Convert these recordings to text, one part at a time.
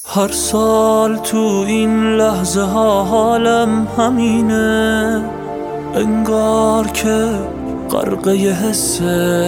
هر سال تو این لحظه ها حالم همینه، انگار که غرقه حس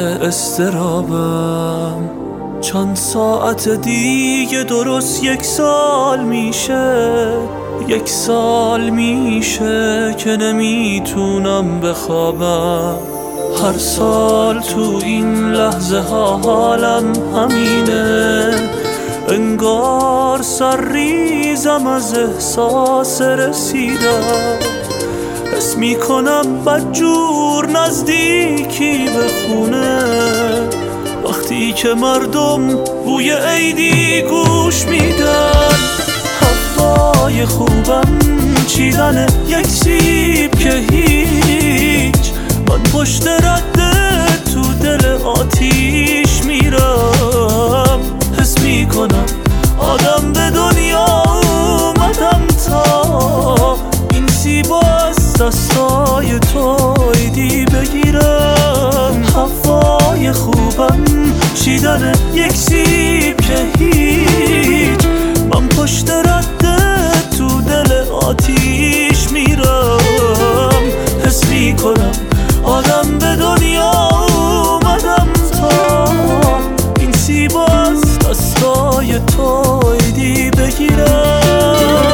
استرابم. چند ساعت دیگه درست 1 سال میشه، 1 سال میشه که نمیتونم بخوابم. هر سال تو این لحظه ها حالم همینه، انگار سرریزم از احساس رسیدم. حس میکنم بدجور نزدیکی به خونه، وقتی که مردم بوی عیدی گوش میدن. هوای خوبم چیدن 1 سیب که هیچ، من پشت رده تو دل آتیش میرم. حس میکنم آدم به دنیا اومدم تا این سیبا از دستای تو عیدی بگیرم. هوای خوبم چیدن 1 سیب که هیچ، من پشت رده تو دل آتیش میرم. حس میکنم آدم به دنیا اومدم تا این سیبا از دستای تو عیدی بگیرم.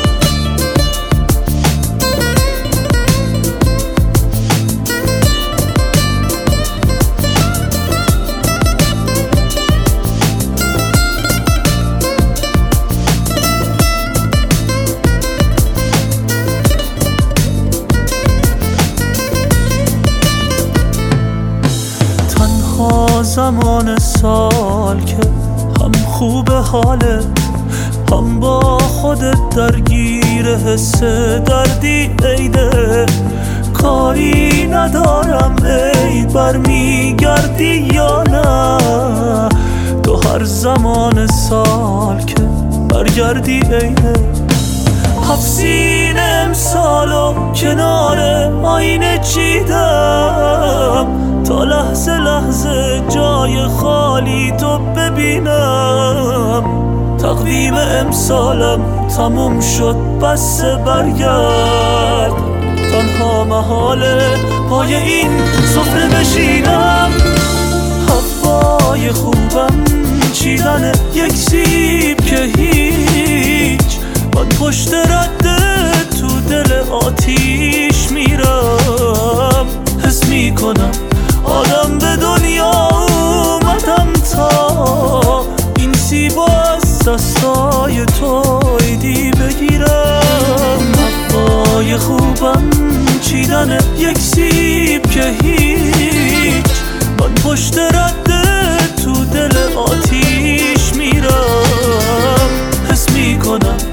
زمان سال که هم خوب حالت، هم با خودت درگیر حس دردی عیده. کاری ندارم عید برمیگردی یا نه، تو هر زمان سال که برگردی عیده. 7 سینه امسالو کنار آینه چیدم تا لحظه لحظه جای خالی تو ببینم. تقویم امسالم تموم شد بس برگرد، تنها محاله پای این سفره بشینم. هوای خوبم چیدن 1 سیب که هیچ، من پشت رده تو دل آتیش میرم. حس میکنم آدم به دنیا اومدم تا این سیبا از دستای تو عیدی بگیرم. هوای خوبم چیدن 1 سیب که هیچ، من پشت رده تو دل آتیش میرم. حس میکنم